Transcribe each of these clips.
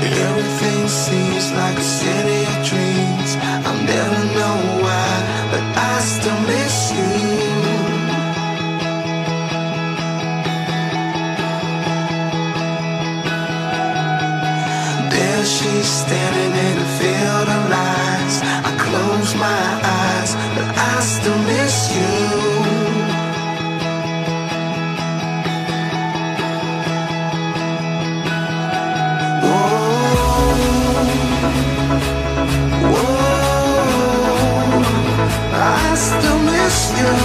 Everything seems like a city of dreams. I'll never know why, but I still miss you. There she's standing in a field of lies. I close my eyes, but I still miss you. I still miss you.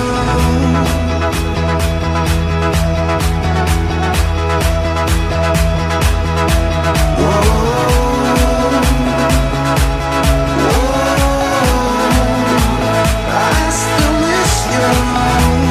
I still miss you.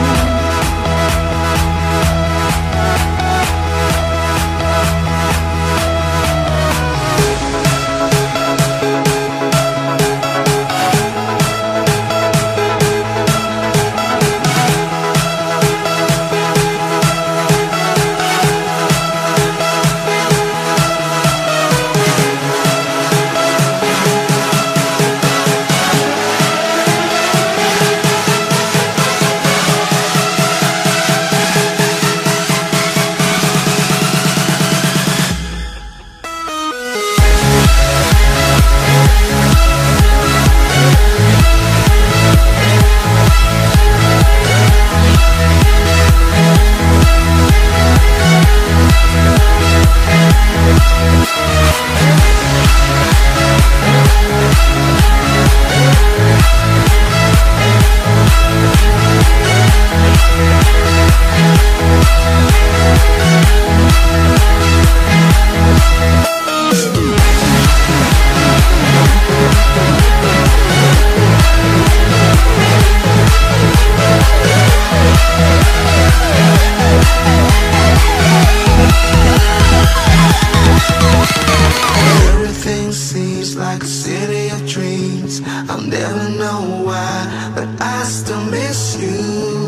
Everything seems like a city of dreams. I'll never know why, but I still miss you.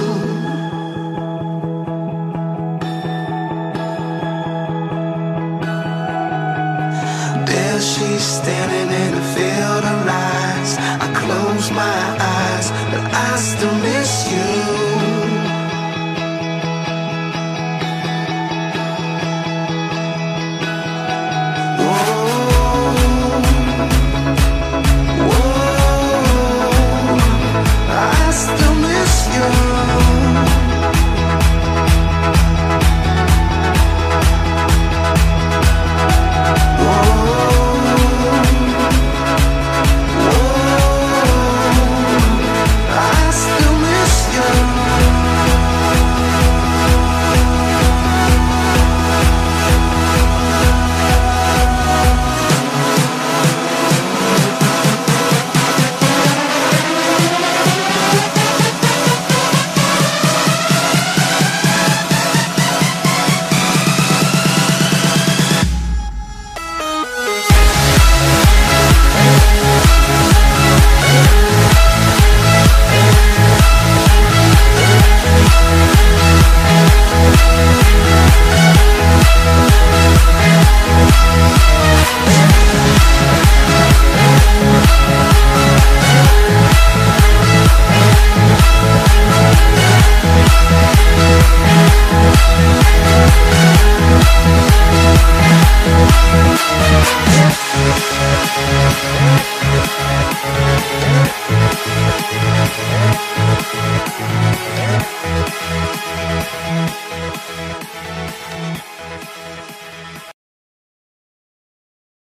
There she's standing in a field of lies. I close my eyes, but I still miss you.